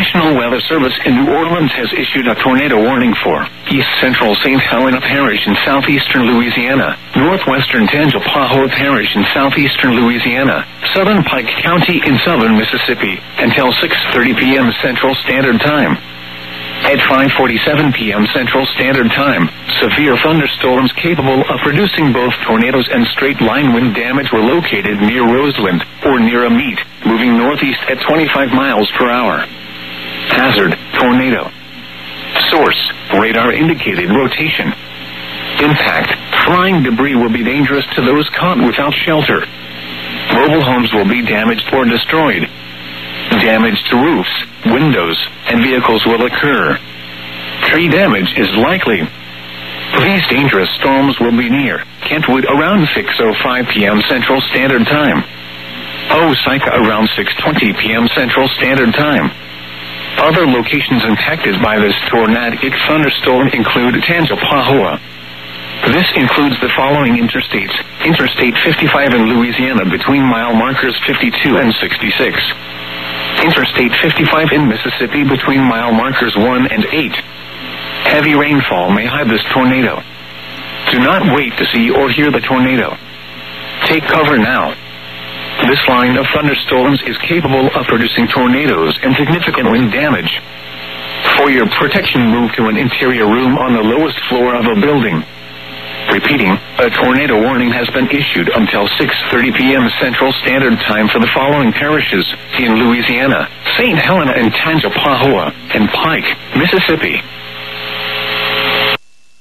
National Weather Service in New Orleans has issued a tornado warning for East Central St. Helena Parish in southeastern Louisiana, northwestern Tangipahoa Parish in southeastern Louisiana, southern Pike County in southern Mississippi, until 6:30 p.m. Central Standard Time. At 5:47 p.m. Central Standard Time, severe thunderstorms capable of producing both tornadoes and straight-line wind damage were located near Roseland, or near Amite, moving northeast at 25 miles per hour. Hazard, tornado. Source, radar-indicated rotation. Impact, flying debris will be dangerous to those caught without shelter. Mobile homes will be damaged or destroyed. Damage to roofs, windows, and vehicles will occur. Tree damage is likely. These dangerous storms will be near Kentwood around 6:05 p.m. Central Standard Time. Osaka around 6:20 p.m. Central Standard Time. Other locations impacted by this tornadic thunderstorm include Tangipahoa. This includes the following interstates: Interstate 55 in Louisiana between mile markers 52 and 66. Interstate 55 in Mississippi between mile markers 1 and 8. Heavy rainfall may hide this tornado. Do not wait to see or hear the tornado. Take cover now. This line of thunderstorms is capable of producing tornadoes and significant wind damage. For your protection, move to an interior room on the lowest floor of a building. Repeating, a tornado warning has been issued until 6:30 p.m. Central Standard Time for the following parishes in Louisiana: St. Helena and Tangipahoa, and Pike, Mississippi.